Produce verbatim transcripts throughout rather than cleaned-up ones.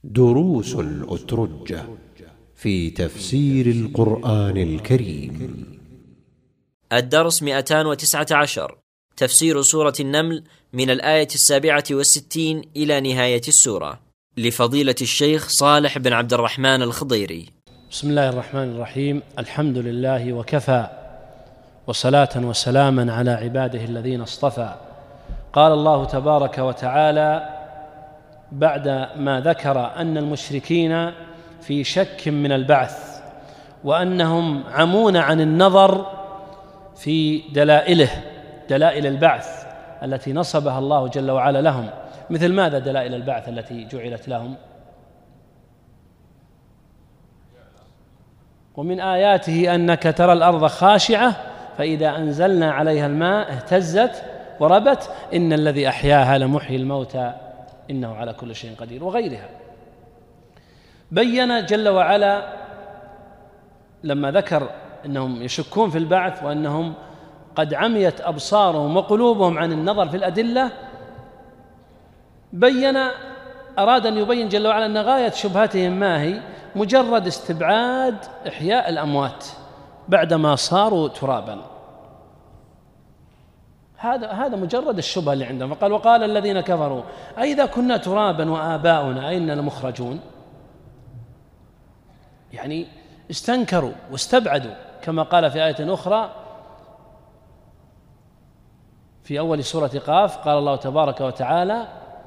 دروس الأترجة في تفسير القرآن الكريم. الدرس مئتان وتسعة عشر، تفسير سورة النمل من الآية السابعة والستين إلى نهاية السورة، لفضيلة الشيخ صالح بن عبد الرحمن الخضيري. بسم الله الرحمن الرحيم. الحمد لله وكفى، وصلاة وسلاما على عباده الذين اصطفى. قال الله تبارك وتعالى بعد ما ذكر أن المشركين في شك من البعث، وأنهم عمون عن النظر في دلائله، دلائل البعث التي نصبها الله جل وعلا لهم. مثل ماذا دلائل البعث التي جعلت لهم؟ ومن آياته أنك ترى الأرض خاشعة فإذا أنزلنا عليها الماء اهتزت وربت إن الذي أحياها لمحيي الموتى إنه على كل شيء قدير، وغيرها. بين جل وعلا لما ذكر أنهم يشكون في البعث وأنهم قد عميت أبصارهم وقلوبهم عن النظر في الأدلة، بين أراد أن يبين جل وعلا أن غاية شبهتهم ما هي؟ مجرد استبعاد إحياء الأموات بعدما صاروا ترابا. هذا هذا مجرد الشبهة اللي عندهم. فقال وقال الذين كفروا أئذا كنا ترابا وآباؤنا أئنا لمخرجون. يعني استنكروا واستبعدوا، كما قال في آية أخرى في أول سورة قاف، قال الله تبارك وتعالى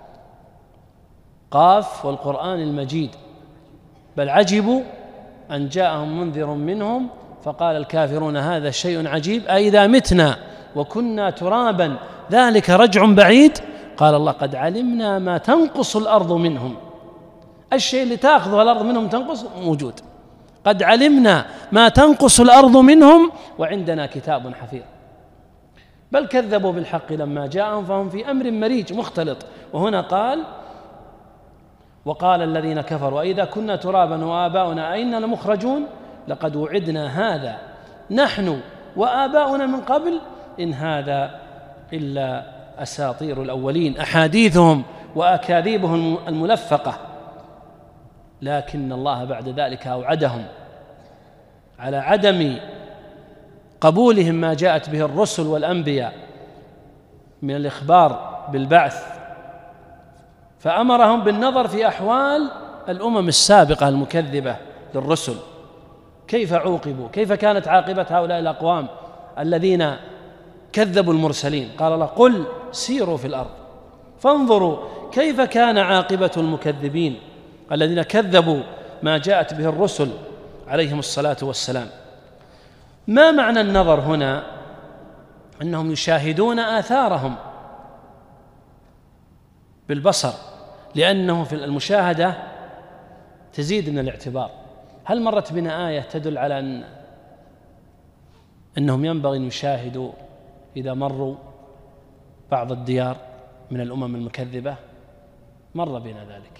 قاف والقرآن المجيد بل عجبوا أن جاءهم منذر منهم فقال الكافرون هذا شيء عجيب أئذا متنا وكنا ترابا ذلك رجع بعيد. قال الله قد علمنا ما تنقص الأرض منهم. الشيء اللي تأخذه الأرض منهم تنقص موجود. قد علمنا ما تنقص الأرض منهم وعندنا كتاب حفيظ. بل كذبوا بالحق لما جاءهم فهم في أمر مريج مختلط. وهنا قال وقال الذين كفروا أئذا كنا ترابا وآباؤنا أئنا لمخرجون لقد وعدنا هذا نحن وآباؤنا من قبل إن هذا إلا أساطير الأولين، أحاديثهم وأكاذيبهم الملفقة. لكن الله بعد ذلك أوعدهم على عدم قبولهم ما جاءت به الرسل والأنبياء من الإخبار بالبعث، فأمرهم بالنظر في أحوال الأمم السابقة المكذبة للرسل، كيف عوقبوا، كيف كانت عاقبة هؤلاء الأقوام الذين كذبوا المرسلين. قال الله قل سيروا في الأرض فانظروا كيف كان عاقبة المكذبين الذين كذبوا ما جاءت به الرسل عليهم الصلاة والسلام. ما معنى النظر هنا؟ أنهم يشاهدون آثارهم بالبصر، لأنه في المشاهدة تزيد من الاعتبار. هل مرت بنا آية تدل على أن أنهم ينبغي أن يشاهدوا إذا مروا بعض الديار من الأمم المكذبة؟ مر بنا ذلك.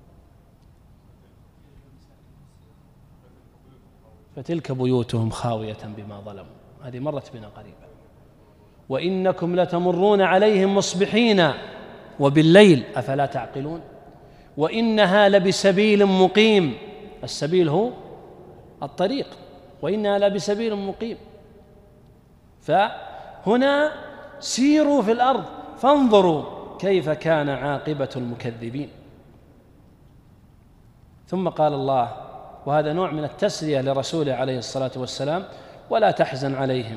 فتلك بيوتهم خاوية بما ظلموا، هذه مرت بنا قريبا. وإنكم لتمرون عليهم مصبحين وبالليل أفلا تعقلون. وإنها لبسبيل مقيم، السبيل هو الطريق، وإنها لبسبيل مقيم. فهنا سيروا في الأرض فانظروا كيف كان عاقبة المكذبين. ثم قال الله، وهذا نوع من التسلية لرسوله عليه الصلاة والسلام، ولا تحزن عليهم،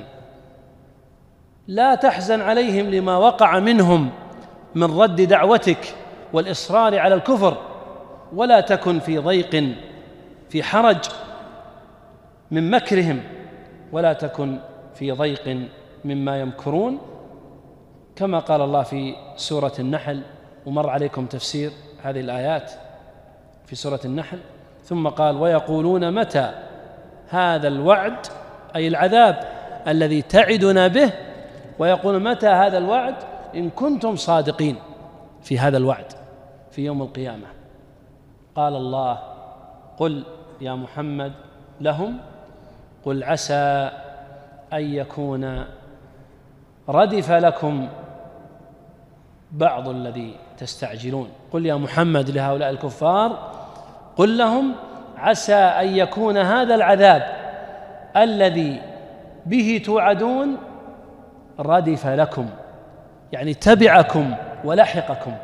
لا تحزن عليهم لما وقع منهم من رد دعوتك والإصرار على الكفر، ولا تكن في ضيق في حرج من مكرهم، ولا تكن في ضيق مما يمكرون، كما قال الله في سورة النحل. ومر عليكم تفسير هذه الآيات في سورة النحل. ثم قال ويقولون متى هذا الوعد، أي العذاب الذي تعدنا به، ويقولون متى هذا الوعد إن كنتم صادقين في هذا الوعد في يوم القيامة. قال الله قل يا محمد لهم قل عسى أن يكون ردف لكم بعض الذي تستعجلون. قل يا محمد لهؤلاء الكفار قل لهم عسى أن يكون هذا العذاب الذي به توعدون ردف لكم، يعني تبعكم ولحقكم،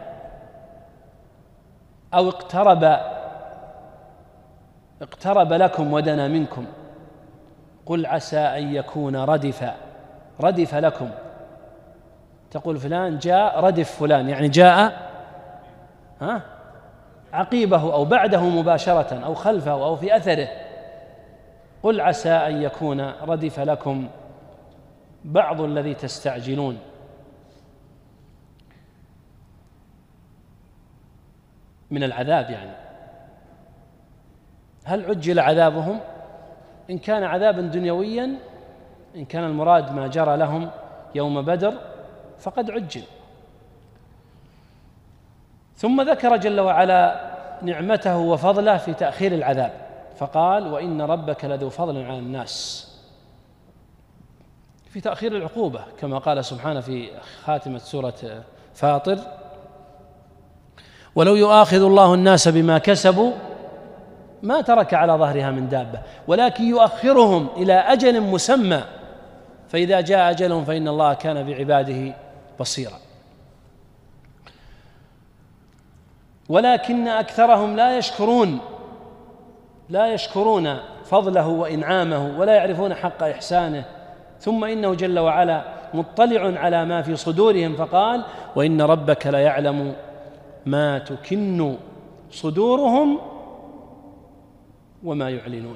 أو اقترب اقترب لكم ودنا منكم. قل عسى أن يكون ردف ردف لكم، تقول فلان جاء ردف فلان، يعني جاء ها عقيبه أو بعده مباشرة أو خلفه أو في أثره. قل عسى أن يكون ردف لكم بعض الذي تستعجلون. من العذاب يعني، هل عجل عذابهم؟ إن كان عذابا دنيويا، إن كان المراد ما جرى لهم يوم بدر فقد عجل. ثم ذكر جل وعلا نعمته وفضله في تأخير العذاب، فقال وإن ربك لذو فضل على الناس، في تأخير العقوبة كما قال سبحانه في خاتمة سورة فاطر: ولو يؤاخذ الله الناس بما كسبوا ما ترك على ظهرها من دابة ولكن يؤخرهم إلى أجل مسمى فإذا جاء أجلهم فإن الله كان بعباده بصيرا. ولكن أكثرهم لا يشكرون لا يشكرون فضله وإنعامه ولا يعرفون حق إحسانه. ثم إنه جل وعلا مطلع على ما في صدورهم، فقال: وإن ربك ليعلم ما تكن صدورهم وما يعلنون،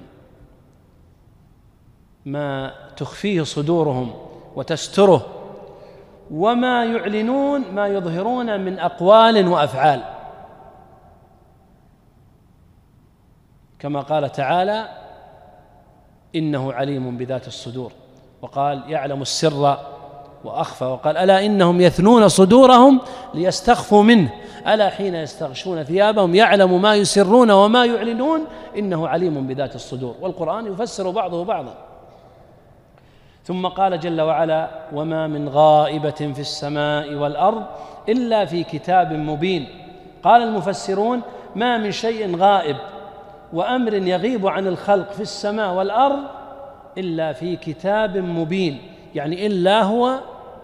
ما تخفيه صدورهم وتستره، وما يعلنون ما يظهرون من أقوال وأفعال، كما قال تعالى: إنه عليم بذات الصدور، وقال: يعلم السر وأخفى، وقال: ألا إنهم يثنون صدورهم ليستخفوا منه ألا حين يستغشون ثيابهم يعلم ما يسرون وما يعلنون إنه عليم بذات الصدور. والقرآن يفسر بعضه بعضا. ثم قال جل وعلا: وما من غائبة في السماء والأرض إلا في كتاب مبين. قال المفسرون: ما من شيء غائب وأمر يغيب عن الخلق في السماء والأرض إلا في كتاب مبين، يعني إلا هو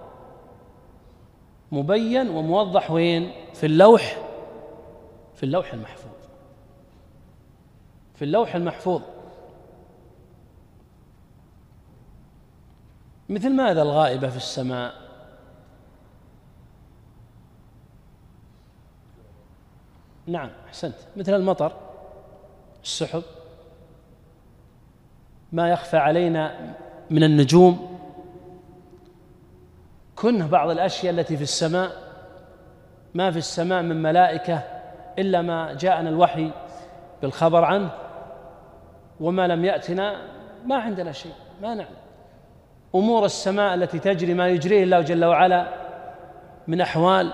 مبين وموضح وين؟ في اللوح في اللوح المحفوظ في اللوح المحفوظ. مثل ماذا الغائبة في السماء؟ نعم أحسنت، مثل المطر، السحب، ما يخفى علينا من النجوم، كنه بعض الأشياء التي في السماء. ما في السماء من ملائكة إلا ما جاءنا الوحي بالخبر عنه، وما لم يأتنا ما عندنا شيء، ما نعلم. أمور السماء التي تجري ما يجريه الله جل وعلا من أحوال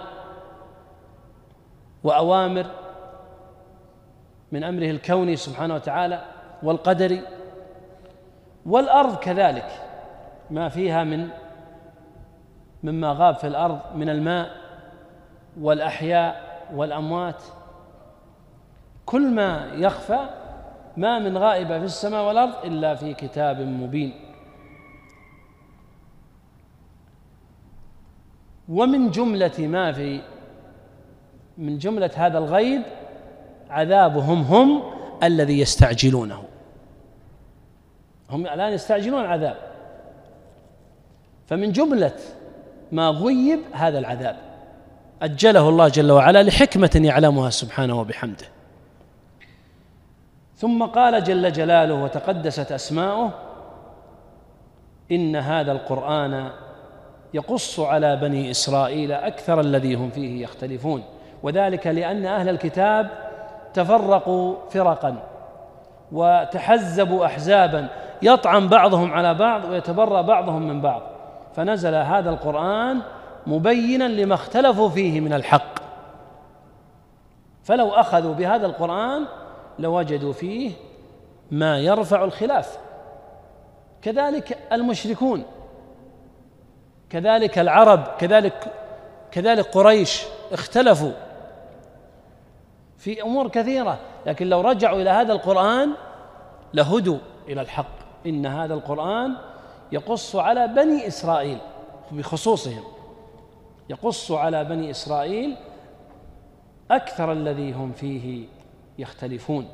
وأوامر من أمره الكوني سبحانه وتعالى والقدري. والأرض كذلك، ما فيها من مما غاب في الأرض من الماء والأحياء والأموات، كل ما يخفى، ما من غائبة في السماء والأرض إلا في كتاب مبين. ومن جملة ما في من جملة هذا الغيب عذابهم هم الذي يستعجلونه. هم الآن يستعجلون العذاب، فمن جملة ما غيب هذا العذاب أجله الله جل وعلا لحكمة يعلمها سبحانه وبحمده. ثم قال جل جلاله وتقدست أسماؤه: إن هذا القرآن يقص على بني إسرائيل أكثر الذي هم فيه يختلفون، وذلك لأن أهل الكتاب تفرقوا فرقا وتحزبوا أحزابا يطعن بعضهم على بعض ويتبرأ بعضهم من بعض، فنزل هذا القرآن مبينا لما اختلفوا فيه من الحق، فلو أخذوا بهذا القرآن لوجدوا فيه ما يرفع الخلاف. كذلك المشركون، كذلك العرب، كذلك كذلك قريش اختلفوا في أمور كثيرة، لكن لو رجعوا إلى هذا القرآن لهدوا إلى الحق. إن هذا القرآن يقص على بني إسرائيل بخصوصهم، يقص على بني إسرائيل أكثر الذي هم فيه يختلفون،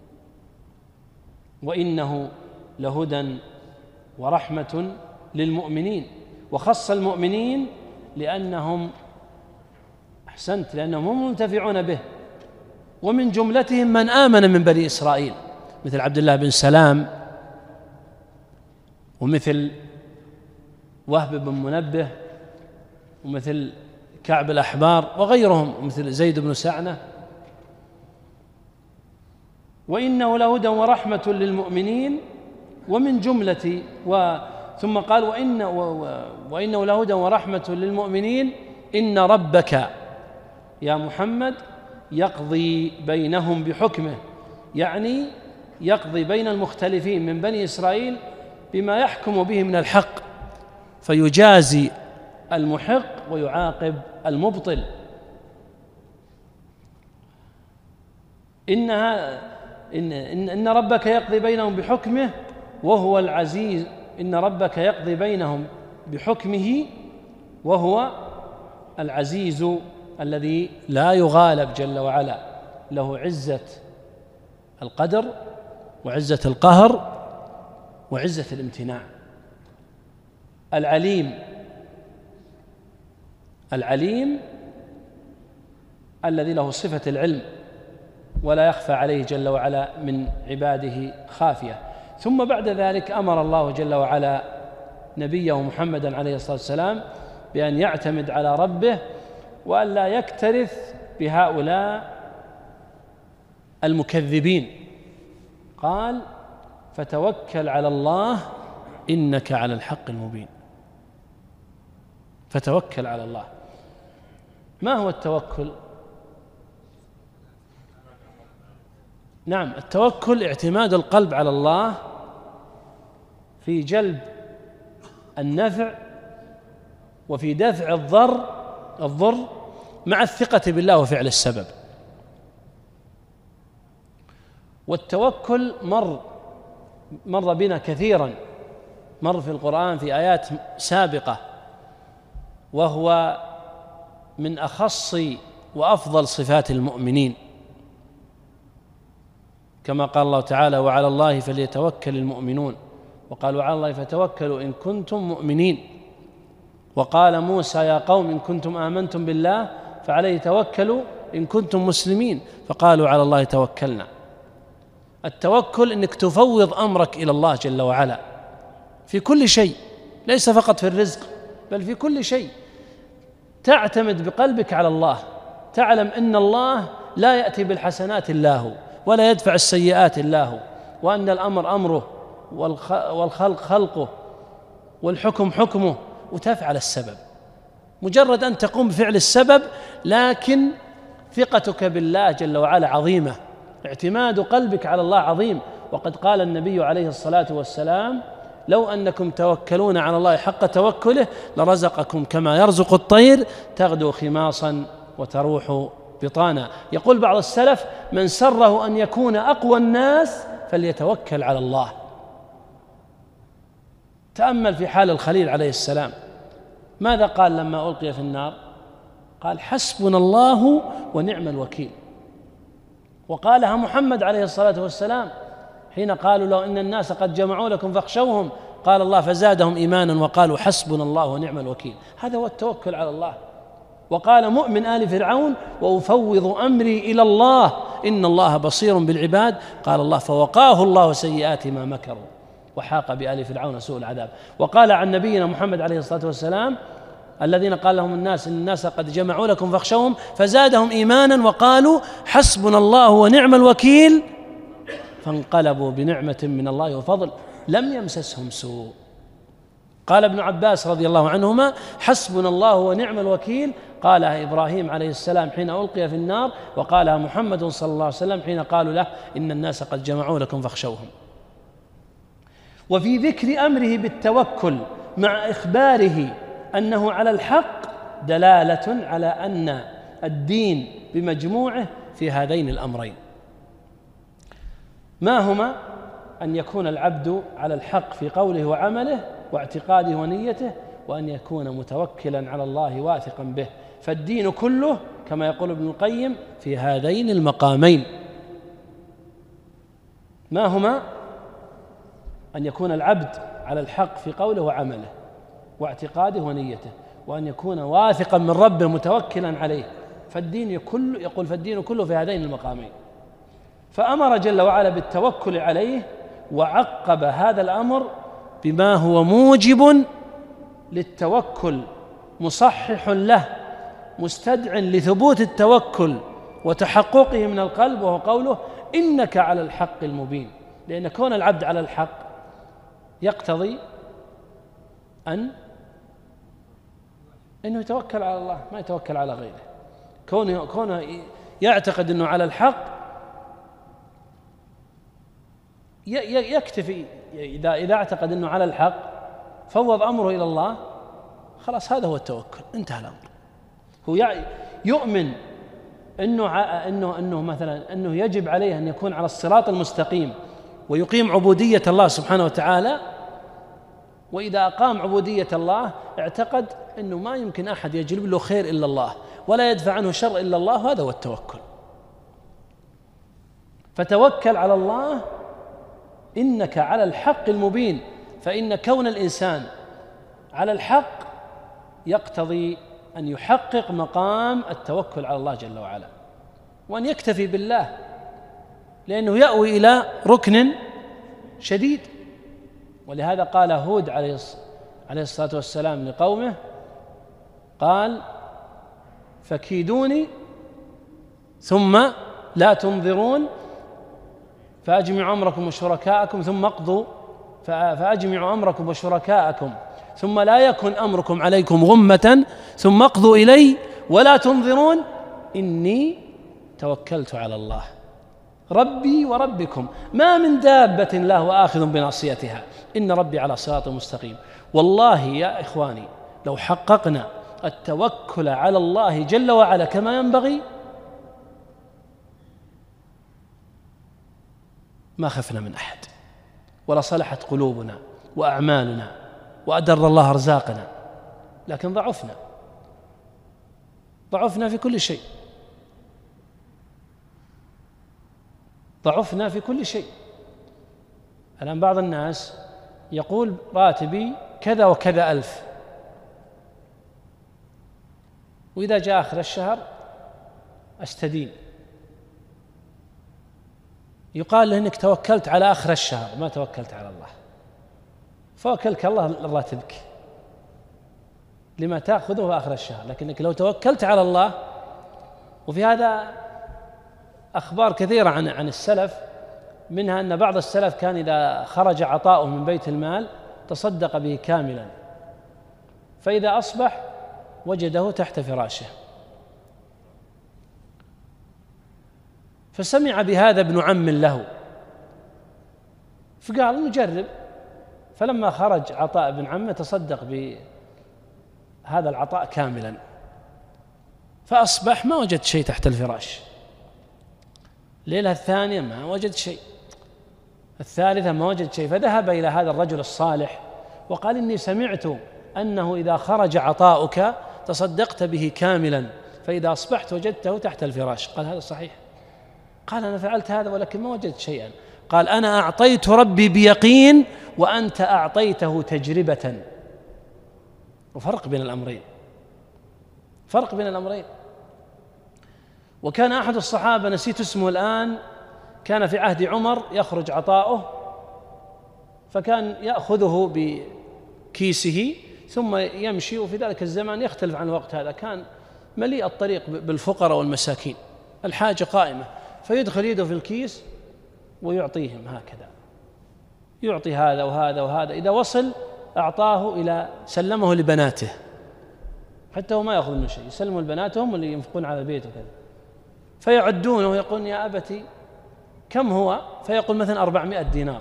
وإنه لهدى ورحمة للمؤمنين. وخص المؤمنين لأنهم أحسنت لأنهم هم منتفعون به، ومن جملتهم من آمن من بني إسرائيل مثل عبد الله بن سلام، ومثل وهب بن منبه، ومثل كعب الأحبار وغيرهم، ومثل زيد بن سعنة. وإنه لهدى ورحمة للمؤمنين ومن جملة و ثم قال وإن و وإنه لهدى ورحمة للمؤمنين إن ربك يا محمد يقضي بينهم بحكمه، يعني يقضي بين المختلفين من بني إسرائيل بما يحكم به من الحق، فيجازي المحق ويعاقب المبطل. إنها إن, إن, إن ربك يقضي بينهم بحكمه وهو العزيز إن ربك يقضي بينهم بحكمه وهو العزيز الذي لا يغالب جل وعلا، له عزة القدر وعزة القهر وعزة الامتناع. العليم العليم الذي له صفة العلم ولا يخفى عليه جل وعلا من عباده خافية. ثم بعد ذلك أمر الله جل وعلا نبيه محمدا عليه الصلاة والسلام بأن يعتمد على ربه وأن لا يكترث بهؤلاء المكذبين. قال فتوكل على الله إنك على الحق المبين. فتوكل على الله. ما هو التوكل؟ نعم، التوكل اعتماد القلب على الله في جلب النفع وفي دفع الضر الضر مع الثقة بالله وفعل السبب. والتوكل مر مر بنا كثيرا، مر في القرآن في آيات سابقة، وهو من أخص وأفضل صفات المؤمنين، كما قال الله تعالى وعلى الله فليتوكل المؤمنون، وقال وعلى الله فتوكلوا إن كنتم مؤمنين. وقال موسى يا قوم إن كنتم آمنتم بالله فعليه توكلوا إن كنتم مسلمين، فقالوا على الله توكلنا. التوكل إنك تفوض أمرك إلى الله جل وعلا في كل شيء، ليس فقط في الرزق بل في كل شيء. تعتمد بقلبك على الله، تعلم أن الله لا يأتي بالحسنات إلا هو، ولا يدفع السيئات إلا هو، وأن الأمر أمره والخلق خلقه والحكم حكمه، وتفعل السبب. مجرد أن تقوم بفعل السبب، لكن ثقتك بالله جل وعلا عظيمة، اعتماد قلبك على الله عظيم. وقد قال النبي عليه الصلاة والسلام لو أنكم توكلون على الله حق توكله لرزقكم كما يرزق الطير تغدو خماصا وتروح بطانا. يقول بعض السلف من سره أن يكون أقوى الناس فليتوكل على الله. تأمل في حال الخليل عليه السلام، ماذا قال لما ألقي في النار؟ قال حسبنا الله ونعم الوكيل. وقالها محمد عليه الصلاة والسلام حين قالوا له إن الناس قد جمعوا لكم فاخشوهم، قال الله فزادهم إيمانا وقالوا حسبنا الله ونعم الوكيل. هذا هو التوكل على الله. وقال مؤمن آل فرعون وأفوض أمري إلى الله إن الله بصير بالعباد، قال الله فوقاه الله سيئات ما مكروا وحاق بآل فرعون سوء العذاب. وقال عن نبينا محمد عليه الصلاة والسلام الذين قال لهم الناس إن الناس قد جمعوا لكم فاخشوهم فزادهم إيمانا وقالوا حسبنا الله ونعم الوكيل فانقلبوا بنعمة من الله وفضل لم يمسسهم سوء. قال ابن عباس رضي الله عنهما حسبنا الله ونعم الوكيل قالها إبراهيم عليه السلام حين ألقي في النار، وقالها محمد صلى الله عليه وسلم حين قالوا له إن الناس قد جمعوا لكم فاخشوهم. وفي ذكر أمره بالتوكل مع إخباره أنه على الحق دلالة على أن الدين بمجموعه في هذين الأمرين. ما هما؟ أن يكون العبد على الحق في قوله وعمله واعتقاده ونيته، وأن يكون متوكلا على الله واثقا به. فالدين كله كما يقول ابن القيم في هذين المقامين. ما هما؟ أن يكون العبد على الحق في قوله وعمله واعتقاده ونيته، وأن يكون واثقا من ربه متوكلا عليه. فالدين كله، يقول فالدين كله في هذين المقامين. فأمر جل وعلا بالتوكل عليه، وعقب هذا الأمر بما هو موجب للتوكل مصحح له مستدع لثبوت التوكل وتحققه من القلب، وهو قوله إنك على الحق المبين. لأن كون العبد على الحق يقتضي أن أنه يتوكل على الله، ما يتوكل على غيره. كونه كونه يعتقد أنه على الحق يكتفي. إذا إذا اعتقد أنه على الحق فوض أمره إلى الله، خلاص هذا هو التوكل، انتهى الأمر. هو يؤمن أنه أنه أنه مثلا أنه يجب عليه أن يكون على الصراط المستقيم ويقيم عبودية الله سبحانه وتعالى، وإذا أقام عبودية الله اعتقد أنه ما يمكن أحد يجلب له خير إلا الله ولا يدفع عنه شر إلا الله، هذا هو التوكل. فتوكل على الله إنك على الحق المبين. فإن كون الإنسان على الحق يقتضي أن يحقق مقام التوكل على الله جل وعلا، وأن يكتفي بالله، لأنه يأوي إلى ركن شديد. ولهذا قال هود عليه الصلاة والسلام لقومه، قال فكيدوني ثم لا تنظرون فأجمعوا أمركم وشركاءكم ثم اقضوا فأجمعوا أمركم وشركاءكم ثم لا يكن أمركم عليكم غمة ثم اقضوا إلي ولا تنظرون إني توكلت على الله ربي وربكم ما من دابة لا هو آخذ بناصيتها إن ربي على صراط مستقيم. والله يا إخواني لو حققنا التوكل على الله جل وعلا كما ينبغي ما خفنا من أحد، ولا صلحت قلوبنا وأعمالنا وأدر الله أرزاقنا. لكن ضعفنا ضعفنا في كل شيء ضعفنا في كل شيء. الآن بعض الناس يقول راتبي كذا وكذا ألف، وإذا جاء آخر الشهر أستدين، يقال له إنك توكلت على آخر الشهر ما توكلت على الله، فوكلك الله لراتبك لما تأخذه في آخر الشهر. لكنك لو توكلت على الله، وفي هذا أخبار كثيرة عن عن السلف، منها أن بعض السلف كان إذا خرج عطاؤه من بيت المال تصدق به كاملا، فإذا أصبح وجده تحت فراشه. فسمع بهذا ابن عم له فقال نجرب، فلما خرج عطاء ابن عمه تصدق بهذا العطاء كاملا، فأصبح ما وجد شيء تحت الفراش. ليلة الثانية ما وجد شيء، الثالثة ما وجد شيء، فذهب إلى هذا الرجل الصالح وقال إني سمعت أنه إذا خرج عطاؤك تصدقت به كاملا، فإذا أصبحت وجدته تحت الفراش. قال هذا صحيح. قال أنا فعلت هذا ولكن ما وجدت شيئا. قال أنا أعطيت ربي بيقين وأنت أعطيته تجربة. وفرق بين الأمرين، فرق بين الأمرين. وكان أحد الصحابة نسيت اسمه الآن، كان في عهد عمر يخرج عطاؤه، فكان يأخذه بكيسه ثم يمشي، وفي ذلك الزمان يختلف عن الوقت هذا، كان مليء الطريق بالفقراء والمساكين، الحاجة قائمة، فيدخل يده في الكيس ويعطيهم هكذا، يعطي هذا وهذا وهذا. إذا وصل أعطاه إلى سلمه لبناته، حتى هو ما يأخذ منه شيء، يسلمه لبناتهم اللي ينفقون على البيت وكذا، فيعدونه ويقولون يا أبتي كم هو؟ فيقول مثلا أربعمائة دينار،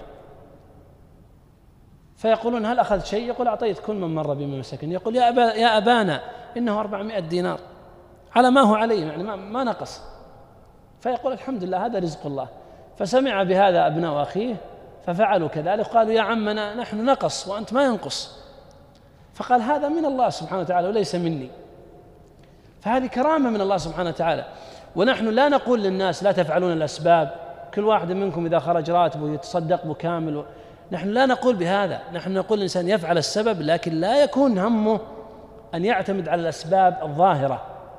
فيقولون هل أخذت شيء؟ يقول أعطيت كل من مر بما مسكن. يقول يا, أبا يا أبانا إنه أربعمائة دينار على ما هو عليه، يعني ما, ما نقص. فيقول الحمد لله هذا رزق الله. فسمع بهذا أبناء أخيه ففعلوا كذلك، قالوا يا عمنا نحن نقص وأنت ما ينقص، فقال هذا من الله سبحانه وتعالى وليس مني. فهذه كرامة من الله سبحانه وتعالى. ونحن لا نقول للناس لا تفعلون الأسباب، كل واحد منكم إذا خرج راتبه يتصدق بكامل، نحن لا نقول بهذا، نحن نقول الإنسان يفعل السبب لكن لا يكون همه أن يعتمد على الأسباب الظاهرة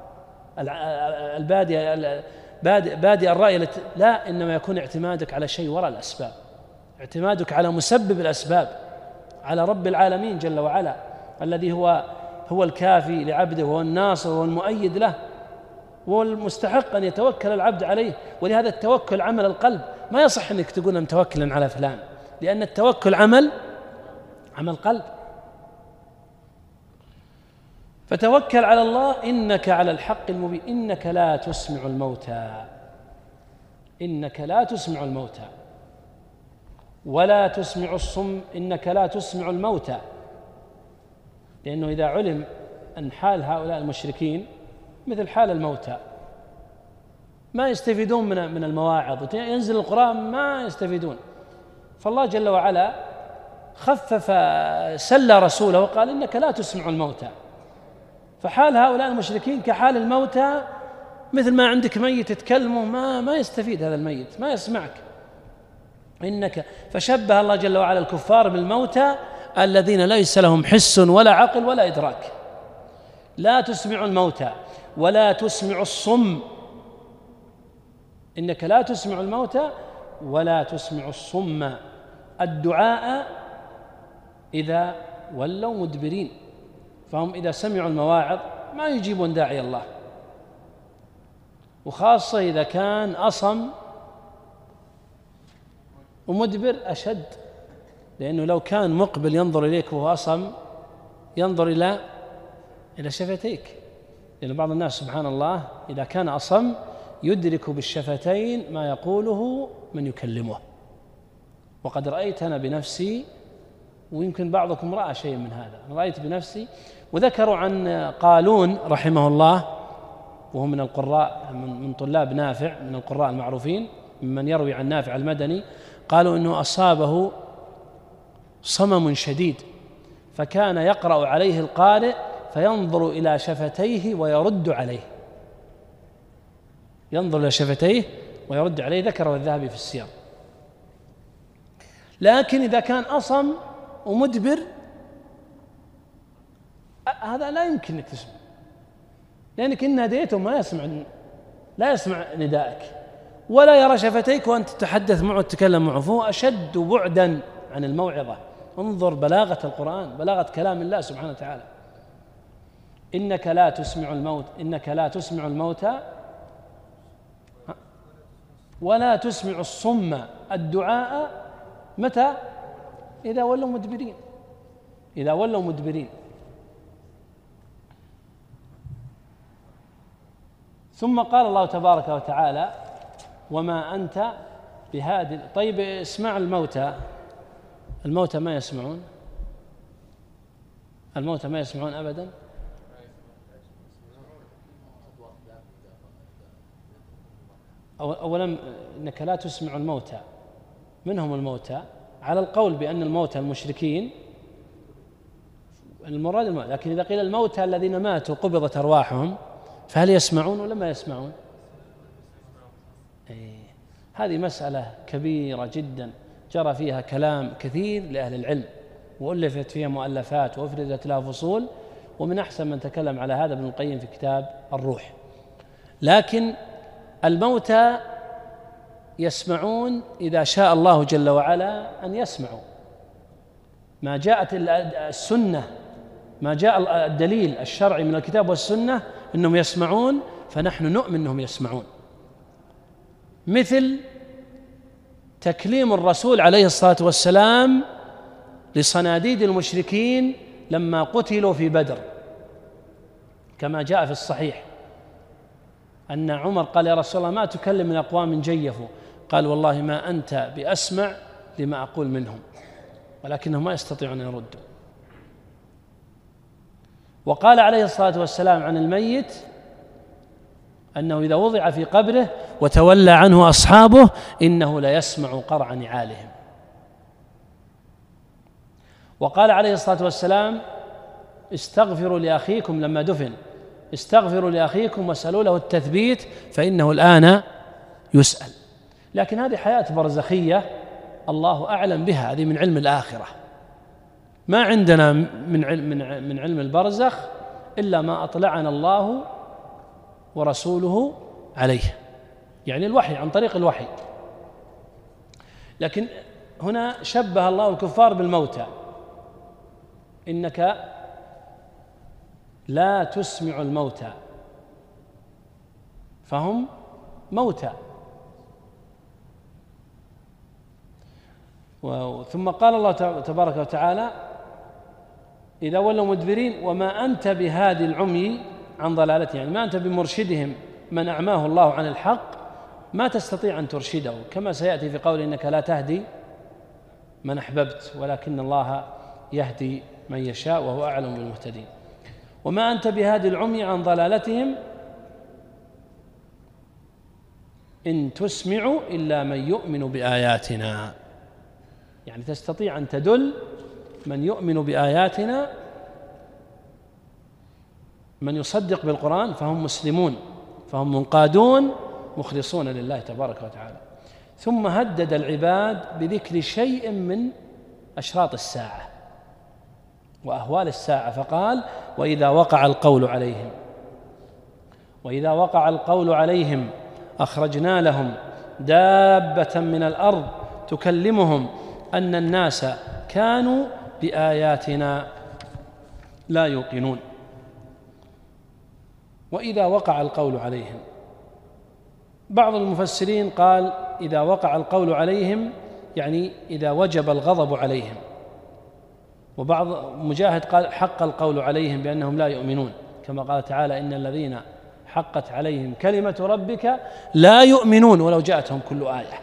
البادئة بادئ الرأي، لا، إنما يكون اعتمادك على شيء وراء الأسباب، اعتمادك على مسبب الأسباب، على رب العالمين جل وعلا الذي هو هو الكافي لعبده وهو الناصر وهو المؤيد له والمستحق أن يتوكل العبد عليه. ولهذا التوكل عمل القلب، ما يصح أنك تقول أنا متوكلا على فلان، لأن التوكل عمل عمل قلب. فتوكل على الله إنك على الحق المبين، إنك لا تسمع الموتى، إنك لا تسمع الموتى ولا تسمع الصم، إنك لا تسمع الموتى، لأنه إذا علم أن حال هؤلاء المشركين مثل حال الموتى ما يستفيدون من من المواعظ، ينزل القرآن ما يستفيدون، فالله جل وعلا خفف سلى رسوله وقال إنك لا تسمع الموتى. فحال هؤلاء المشركين كحال الموتى، مثل ما عندك ميت تكلمه ما ما يستفيد هذا الميت، ما يسمعك. إنك فشبه الله جل وعلا الكفار بالموتى الذين ليس لهم حس ولا عقل ولا إدراك. لا تسمع الموتى ولا تسمع الصم، إنك لا تسمع الموتى ولا تسمع الصم الدعاء إذا ولوا مدبرين، فهم إذا سمعوا المواعظ ما يجيبون داعي الله، وخاصة إذا كان أصم ومدبر أشد، لأنه لو كان مقبل ينظر إليك وهو أصم ينظر إلى إلى شفتيك، لأن بعض الناس سبحان الله إذا كان أصم يدرك بالشفتين ما يقوله من يكلمه. وقد رأيت أنا بنفسي، ويمكن بعضكم رأى شيء من هذا، رأيت بنفسي. وذكروا عن قالون رحمه الله وهو من القراء من طلاب نافع، من القراء المعروفين ممن يروي عن نافع المدني، قالوا إنه أصابه صمم شديد، فكان يقرأ عليه القارئ فينظر إلى شفتيه ويرد عليه، ينظر إلى شفتيه ويرد عليه، ذكره الذهبي في السير. لكن إذا كان أصم ومدبر هذا لا يمكن أنك تسمع، لأنك إن ناديته ما يسمع، لا يسمع ندائك ولا يرى شفتيك وأنت تتحدث معه وتتكلم معه، فهو أشد بعدا عن الموعظة. انظر بلاغة القرآن، بلاغة كلام الله سبحانه وتعالى. إنك لا تسمع الموت، إنك لا تسمع الموتى ولا تسمع الصم الدعاء متى؟ إذا ولوا مدبرين، إذا ولوا مدبرين. ثم قال الله تبارك وتعالى وما أنت بهادي. طيب اسمع الموتى، الموتى ما يسمعون، الموتى ما يسمعون أبدا. أولا إنك لا تسمع الموتى، من هم الموتى؟ على القول بأن الموتى المشركين المراد الموتى، لكن إذا قيل الموتى الذين ماتوا قبضت أرواحهم فهل يسمعون ولا ما يسمعون؟ إيه. هذه مسألة كبيرة جدا جرى فيها كلام كثير لأهل العلم، وألفت فيها مؤلفات وأفردت لها فصول، ومن أحسن من تكلم على هذا ابن القيم في كتاب الروح. لكن الموتى يسمعون إذا شاء الله جل وعلا أن يسمعوا، ما جاءت السنة، ما جاء الدليل الشرعي من الكتاب والسنة أنهم يسمعون، فنحن نؤمن أنهم يسمعون. مثل تكليم الرسول عليه الصلاة والسلام لصناديد المشركين لما قتلوا في بدر، كما جاء في الصحيح أن عمر قال يا رسول الله ما تكلم من أقوام جيفوا، قال والله ما أنت بأسمع لما أقول منهم، ولكنهم ما يستطيعون أن يردوا. وقال عليه الصلاة والسلام عن الميت أنه إذا وضع في قبره وتولى عنه أصحابه إنه ليسمع قرع نعالهم. وقال عليه الصلاة والسلام: استغفروا لأخيكم لما دفن، استغفروا لأخيكم واسألوا له التثبيت فإنه الآن يسأل. لكن هذه حياة برزخية الله أعلم بها، هذه من علم الآخرة، ما عندنا من علم, من علم البرزخ إلا ما أطلعنا الله ورسوله عليه، يعني الوحي، عن طريق الوحي. لكن هنا شبه الله الكفار بالموتى: إنك لا تسمع الموتى فهم موتى. ثم قال الله تبارك وتعالى: إذا ولوا مدبرين وما أنت بهادي العمي عن ضلالته، يعني ما أنت بمرشدهم من أعماه الله عن الحق، ما تستطيع أن ترشده، كما سيأتي في قول: إنك لا تهدي من أحببت ولكن الله يهدي من يشاء وهو أعلم بالمهتدين. وما أنت بهادي العمي عن ضلالتهم إن تسمع إلا من يؤمن بآياتنا، يعني تستطيع أن تدل من يؤمن بآياتنا، من يصدق بالقرآن فهم مسلمون، فهم منقادون مخلصون لله تبارك وتعالى. ثم هدد العباد بذكر شيء من أشراط الساعة وأهوال الساعة، فقال: وإذا وقع القول عليهم وإذا وقع القول عليهم أخرجنا لهم دابة من الأرض تكلمهم أن الناس كانوا بآياتنا لا يوقنون. وإذا وقع القول عليهم، بعض المفسرين قال: إذا وقع القول عليهم يعني إذا وجب الغضب عليهم. وبعض مجاهد قال: حق القول عليهم بأنهم لا يؤمنون، كما قال تعالى: إن الذين حقت عليهم كلمة ربك لا يؤمنون ولو جاءتهم كل آية.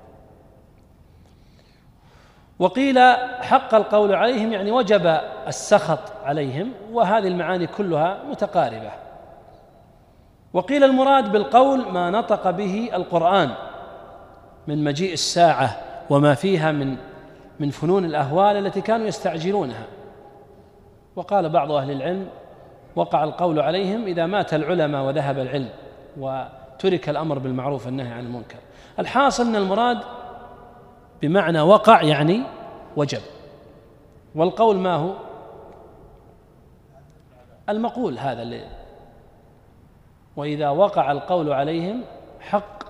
وقيل: حق القول عليهم يعني وجب السخط عليهم، وهذه المعاني كلها متقاربة. وقيل: المراد بالقول ما نطق به القرآن من مجيء الساعة وما فيها من من فنون الأهوال التي كانوا يستعجلونها. وقال بعض أهل العلم: وقع القول عليهم إذا مات العلماء وذهب العلم وترك الأمر بالمعروف والنهي عن المنكر. الحاصل أن المراد بمعنى وقع يعني وجب. والقول ما هو؟ المقول هذا اللي وإذا وقع القول عليهم حق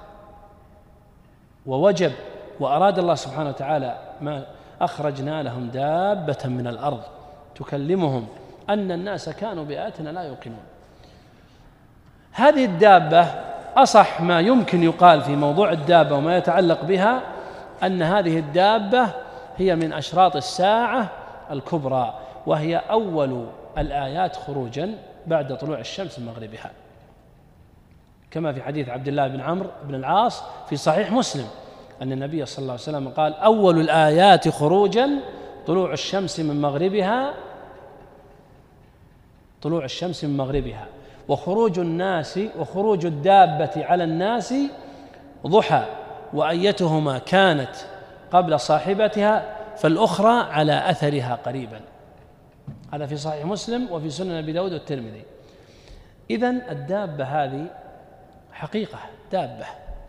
ووجب، وأراد الله سبحانه وتعالى ما أخرجنا لهم دابة من الأرض تكلمهم أن الناس كانوا بآياتنا لا يوقنون. هذه الدابة أصح ما يمكن يقال في موضوع الدابة وما يتعلق بها أن هذه الدابة هي من أشراط الساعة الكبرى، وهي أول الآيات خروجا بعد طلوع الشمس من مغربها، كما في حديث عبد الله بن عمرو بن العاص في صحيح مسلم أن النبي صلى الله عليه وسلم قال: أول الآيات خروجا طلوع الشمس من مغربها طلوع الشمس من مغربها وخروج الناس وخروج الدابة على الناس ضحى، وأيتهما كانت قبل صاحبتها فالأخرى على أثرها قريبا. هذا في صحيح مسلم وفي سنن أبي داود والترمذي. إذن الدابة هذه حقيقة دابة.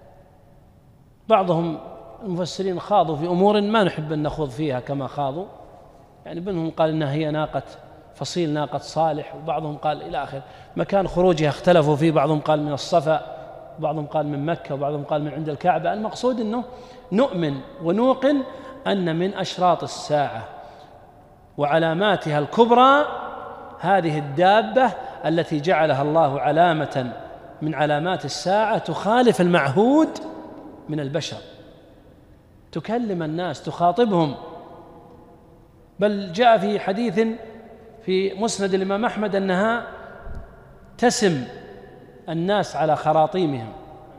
بعضهم المفسرين خاضوا في أمور ما نحب أن نخوض فيها كما خاضوا، يعني منهم قال إنها هي ناقة فصيل ناقة صالح، وبعضهم قال إلى آخر. مكان خروجها اختلفوا فيه، بعضهم قال من الصفا، وبعضهم قال من مكة، وبعضهم قال من عند الكعبة. المقصود أنه نؤمن ونوقن أن من أشراط الساعة وعلاماتها الكبرى هذه الدابة التي جعلها الله علامة من علامات الساعة، تخالف المعهود من البشر، تكلم الناس، تخاطبهم. بل جاء في حديث في مسند الإمام أحمد أنها تسم الناس على خراطيمهم،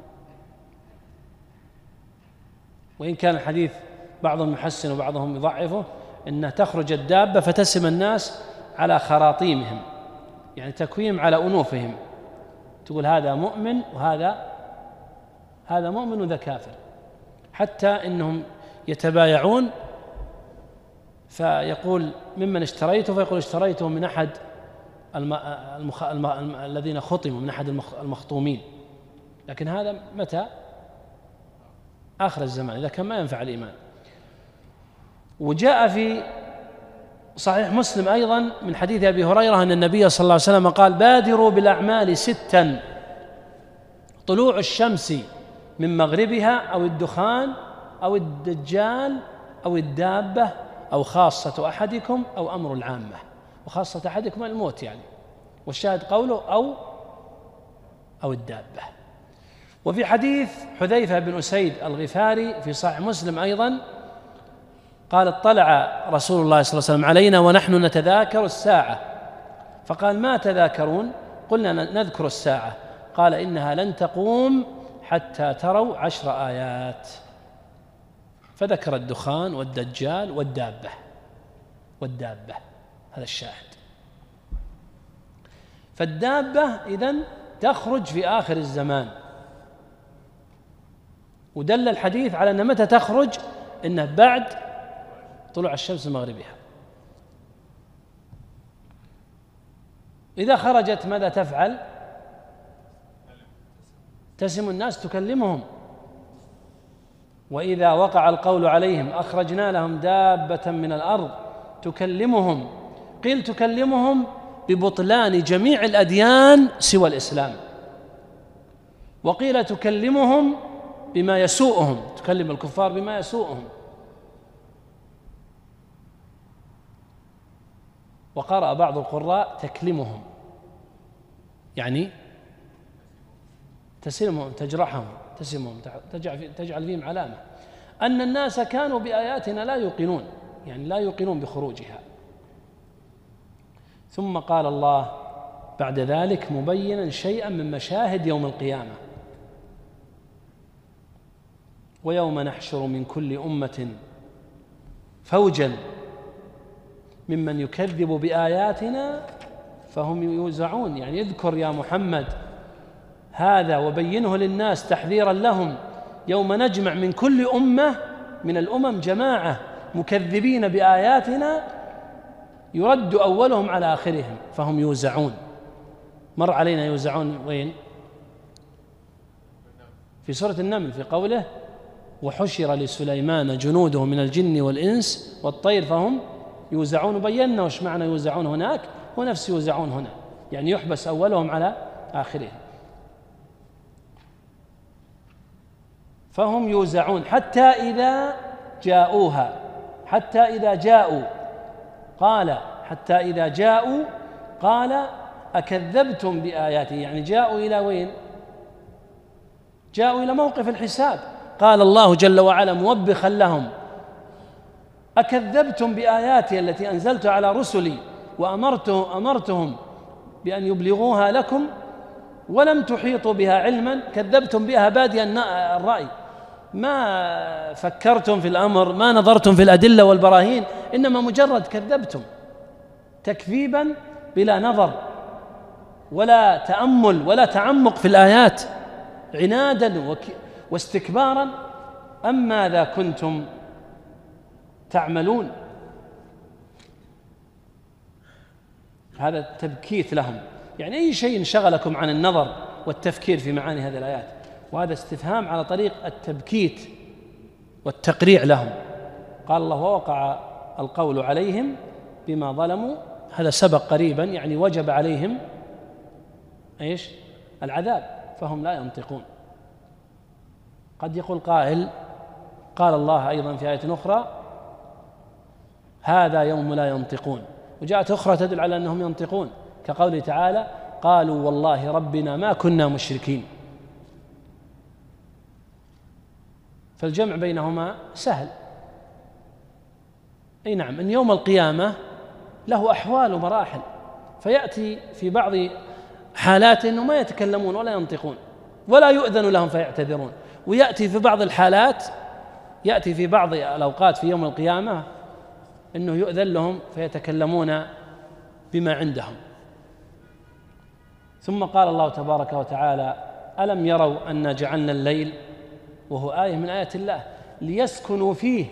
وإن كان الحديث بعضهم يحسن وبعضهم يضعفه، أنها تخرج الدابة فتسم الناس على خراطيمهم، يعني تكويم على أنوفهم، تقول هذا مؤمن وهذا هذا مؤمن وذا كافر، حتى إنهم يتبايعون فيقول ممن اشتريته، فيقول اشتريته من أحد الم... المخ... الم... الم... الذين خطموا، من أحد المخ... المخطومين. لكن هذا متى؟ آخر الزمان، إذا كان ما ينفع الإيمان. وجاء في صحيح مسلم أيضا من حديث أبي هريرة أن النبي صلى الله عليه وسلم قال: بادروا بالأعمال ستا: طلوع الشمس من مغربها، أو الدخان، أو الدجال، أو الدابة، أو خاصة أحدكم، أو أمر العامة. وخاصة أحدكم الموت يعني، والشاهد قوله أو أو الدابة. وفي حديث حذيفة بن أسيد الغفاري في صحيح مسلم أيضا قال: اطلع رسول الله صلى الله عليه وسلم علينا ونحن نتذاكر الساعة، فقال: ما تذاكرون؟ قلنا: نذكر الساعة. قال: إنها لن تقوم حتى تروا عشر آيات. فذكر الدخان والدجال والدابة والدابة هذا الشاهد. فالدابة إذن تخرج في آخر الزمان، ودل الحديث على أن متى تخرج؟ إنه بعد طلوع الشمس من مغربها. إذا خرجت ماذا تفعل؟ تسم الناس، تكلمهم. وإذا وقع القول عليهم أخرجنا لهم دابة من الأرض تكلمهم. قيل تكلمهم ببطلان جميع الأديان سوى الإسلام، وقيل تكلمهم بما يسوءهم، تكلم الكفار بما يسوءهم. وقرأ بعض القراء تكلمهم، يعني تسلمهم، تجرحهم، تسمهم، تجعل فيهم علامة أن الناس كانوا بآياتنا لا يوقنون، يعني لا يوقنون بخروجها. ثم قال الله بعد ذلك مبينا شيئا من مشاهد يوم القيامة: ويوم نحشر من كل أمة فوجا ممن يكذب بآياتنا فهم يوزعون. يعني يذكر يا محمد هذا وبينه للناس تحذيرا لهم: يوم نجمع من كل أمة من الأمم جماعة مكذبين بآياتنا يرد أولهم على آخرهم فهم يوزعون. مر علينا يوزعون وين؟ في سورة النمل في قوله: وحشر لسليمان جنوده من الجن والإنس والطير فهم يوزعون. بينا وش معنى يوزعون هناك، ونفس يوزعون هنا، يعني يحبس أولهم على آخرهم. فهم يوزعون حتى إذا جاءوها، حتى إذا جاءوا قال حتى إذا جاءوا قال أكذبتم بآياتي، يعني جاءوا إلى وين؟ جاءوا إلى موقف الحساب. قال الله جل وعلا موبخا لهم: أكذبتم بآياتي التي أنزلت على رسلي وأمرته أمرتهم بأن يبلغوها لكم ولم تحيطوا بها علما، كذبتم بها بادي الرأي، ما فكرتم في الأمر، ما نظرتم في الأدلة والبراهين، إنما مجرد كذبتم تكذيبا بلا نظر ولا تأمل ولا تعمق في الآيات، عنادا واستكبارا. أم ماذا كنتم تعملون؟ هذا التبكيت لهم، يعني أي شيء انشغلكم عن النظر والتفكير في معاني هذه الآيات، وهذا استفهام على طريق التبكيت والتقريع لهم. قال الله: ووقع القول عليهم بما ظلموا، هذا سبق قريبا، يعني وجب عليهم ايش؟ العذاب، فهم لا ينطقون. قد يقول قائل: قال الله أيضا في آية أخرى: هذا يوم لا ينطقون، وجاءت أخرى تدل على أنهم ينطقون، كقوله تعالى: قالوا والله ربنا ما كنا مشركين. فالجمع بينهما سهل. أي نعم، إن يوم القيامة له أحوال ومراحل، فيأتي في بعض حالات أنه ما يتكلمون ولا ينطقون ولا يؤذن لهم فيعتذرون، ويأتي في بعض الحالات، يأتي في بعض الأوقات في يوم القيامة أنه يؤذن لهم فيتكلمون بما عندهم. ثم قال الله تبارك وتعالى: ألم يروا أنا جعلنا الليل، وهو آية من آيات الله، ليسكنوا فيه،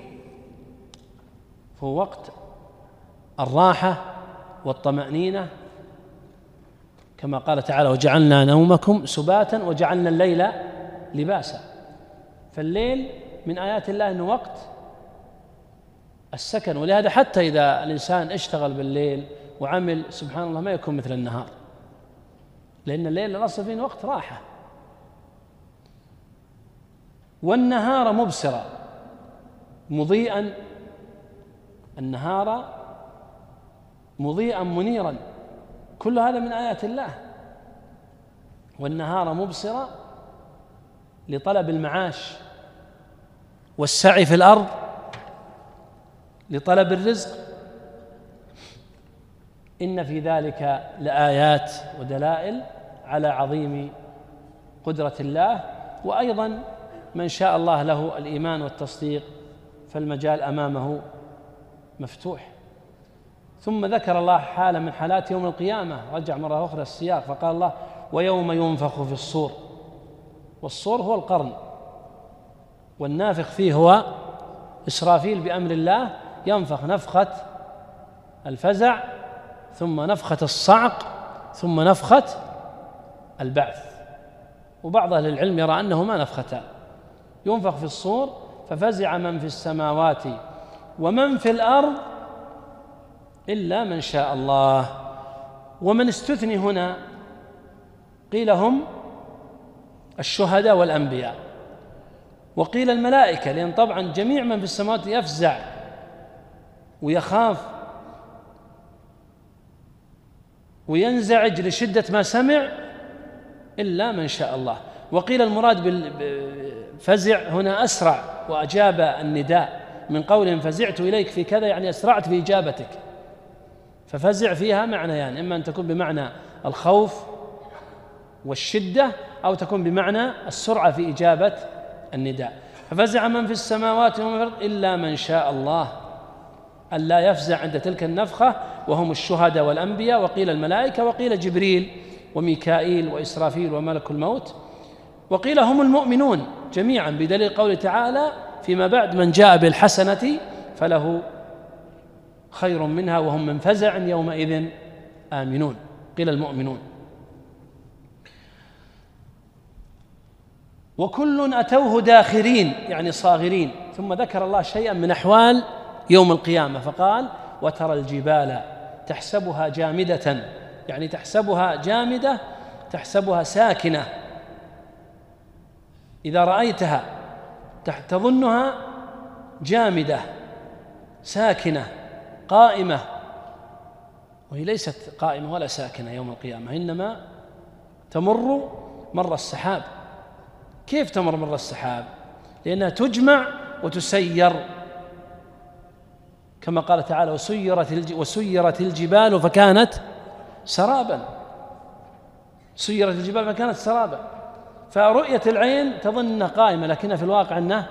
فهو وقت الراحة والطمأنينة، كما قال تعالى: وجعلنا نومكم سباتا وجعلنا الليل لباسا. فالليل من آيات الله أنه وقت السكن، ولهذا حتى إذا الإنسان اشتغل بالليل وعمل سبحان الله ما يكون مثل النهار، لأن الليل الأصل فيه وقت راحة. والنهار مبصرا مضيئا، النهار مضيئا منيرا، كل هذا من آيات الله. والنهار مبصرا لطلب المعاش والسعي في الأرض لطلب الرزق. إن في ذلك لآيات ودلائل على عظيم قدرة الله. وأيضا من شاء الله له الإيمان والتصديق فالمجال أمامه مفتوح. ثم ذكر الله حالة من حالات يوم القيامة، رجع مرة أخرى السياق فقال الله: ويوم ينفخ في الصور. والصور هو القرن، والنافخ فيه هو إسرافيل بأمر الله، ينفخ نفخة الفزع ثم نفخة الصعق ثم نفخة البعث. وبعض أهل العلم يرى أنهما نفختان، ينفخ في الصور ففزع من في السماوات ومن في الأرض إلا من شاء الله. ومن استثني هنا قيل هم الشهداء والأنبياء، وقيل الملائكة، لأن طبعا جميع من في السماوات يفزع ويخاف وينزعج لشدة ما سمع إلا من شاء الله. وقيل المراد بالفزع هنا أسرع وأجاب النداء، من قول فزعت إليك في كذا يعني أسرعت في إجابتك. ففزع فيها معنى يعني إما أن تكون بمعنى الخوف والشدة أو تكون بمعنى السرعة في إجابة النداء. ففزع من في السماوات ومن في الأرض إلا من شاء الله، ألا يفزع عند تلك النفخة، وهم الشهداء والأنبياء، وقيل الملائكة، وقيل جبريل وميكائيل وإسرافيل وملك الموت، وقيل هم المؤمنون جميعا بدليل قوله تعالى: فيما بعد من جاء بالحسنة فله خير منها وهم من فزع يومئذ آمنون. قيل المؤمنون. وكل أتوه داخرين يعني صاغرين. ثم ذكر الله شيئا من أحوال يوم القيامة فقال: وترى الجبال تحسبها جامدة، يعني تحسبها جامدة، تحسبها ساكنة، إذا رأيتها تظنها جامدة ساكنة قائمة، وهي ليست قائمة ولا ساكنة يوم القيامة، إنما تمر مر السحاب. كيف تمر مر السحاب؟ لأنها تجمع وتسير، كما قال تعالى: وسيرت وسيرت الجبال فكانت سرابا، سيرت الجبال فكانت سرابا. فرؤية العين تظن قائمة، لكنها في الواقع أنها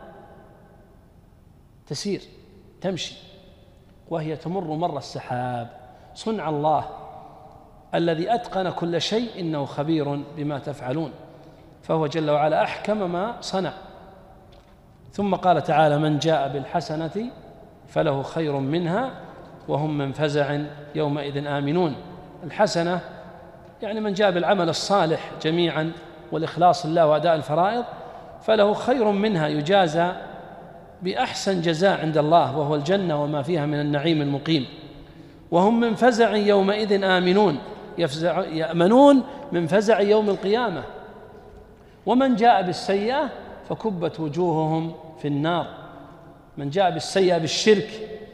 تسير تمشي، وهي تمر مر السحاب. صنع الله الذي أتقن كل شيء، إنه خبير بما تفعلون، فهو جل وعلا أحكم ما صنع. ثم قال تعالى: من جاء بالحسنة فله خير منها وهم من فزع يومئذ آمنون. الحسنة يعني من جاء بالعمل الصالح جميعا والإخلاص لله وأداء الفرائض فله خير منها، يجازى بأحسن جزاء عند الله وهو الجنة وما فيها من النعيم المقيم. وهم من فزع يومئذ آمنون، يفزع يأمنون من فزع يوم القيامة. ومن جاء بالسيئة فكبت وجوههم في النار. من جاء بالسيئة بالشرك،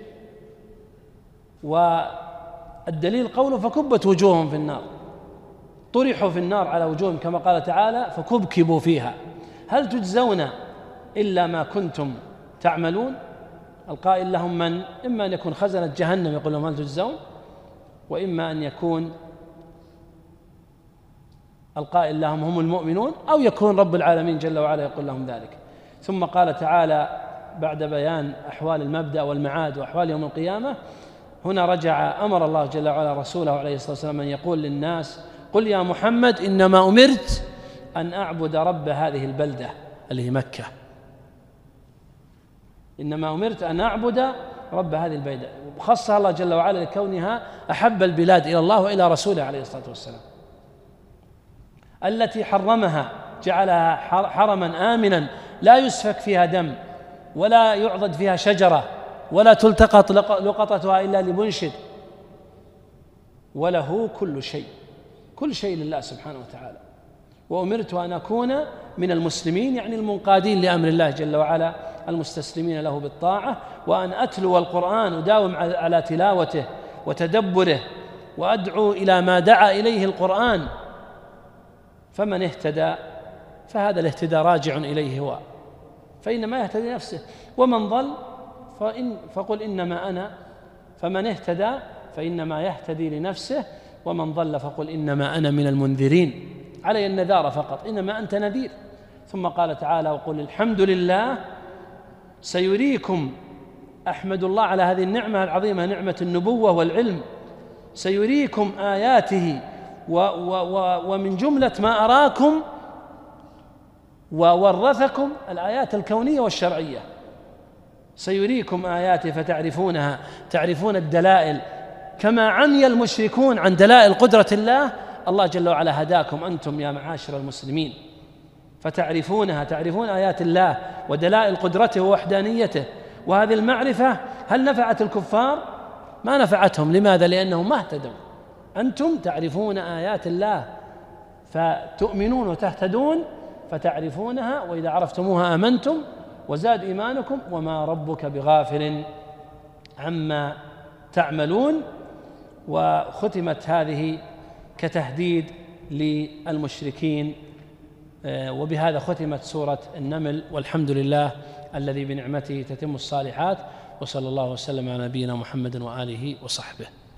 والدليل قوله فكبت وجوههم في النار، طرحوا في النار على وجوههم كما قال تعالى: فكبكبوا فيها هل تجزون إلا ما كنتم تعملون. القائل لهم من؟ إما أن يكون خزنة جهنم يقول لهم هل تجزون، وإما أن يكون القائل لهم هم المؤمنون، أو يكون رب العالمين جل وعلا يقول لهم ذلك. ثم قال تعالى بعد بيان أحوال المبدأ والمعاد وأحوال يوم القيامة، هنا رجع أمر الله جل وعلا رسوله عليه الصلاة والسلام أن يقول للناس قل يا محمد إنما أمرت أن أعبد رب هذه البلدة اللي هي مكة، إنما أمرت أن أعبد رب هذه البلدة، وخصها الله جل وعلا لكونها أحب البلاد إلى الله وإلى رسوله عليه الصلاة والسلام، التي حرمها جعلها حرما آمنا لا يسفك فيها دم ولا يعضد فيها شجرة ولا تلتقط لقطتها إلا لمنشد، وله كل شيء، كل شيء لله سبحانه وتعالى. وأمرت أن أكون من المسلمين، يعني المنقادين لأمر الله جل وعلا المستسلمين له بالطاعة، وأن أتلو القرآن وداوم على تلاوته وتدبره وأدعو إلى ما دعا إليه القرآن، فمن اهتدى فهذا الاهتداء راجع إليه هو، فإنما يهتدي نفسه، ومن ضل فإن فقل إنما أنا، فمن اهتدى فإنما يهتدي لنفسه، ومن ضل فقل إنما أنا من المنذرين، علي النذار فقط، إنما أنت نذير. ثم قال تعالى وقل الحمد لله سيريكم، أحمد الله على هذه النعمة العظيمة، نعمة النبوة والعلم، سيريكم آياته، و و و ومن جملة ما أراكم وورثكم الآيات الكونية والشرعية، سيريكم آياته فتعرفونها، تعرفون الدلائل كما عمي المشركون عن دلائل قدرة الله، الله جل وعلا هداكم أنتم يا معاشر المسلمين فتعرفونها، تعرفون آيات الله ودلائل قدرته ووحدانيته. وهذه المعرفة هل نفعت الكفار؟ ما نفعتهم. لماذا؟ لأنهم ما اهتدوا. أنتم تعرفون آيات الله فتؤمنون وتهتدون، فتعرفونها، وإذا عرفتموها آمنتم وزاد إيمانكم، وما ربك بغافل عما تعملون. وختمت هذه كتهديد للمشركين، وبهذا ختمت سورة النمل، والحمد لله الذي بنعمته تتم الصالحات، وصلى الله وسلم على نبينا محمد وآله وصحبه.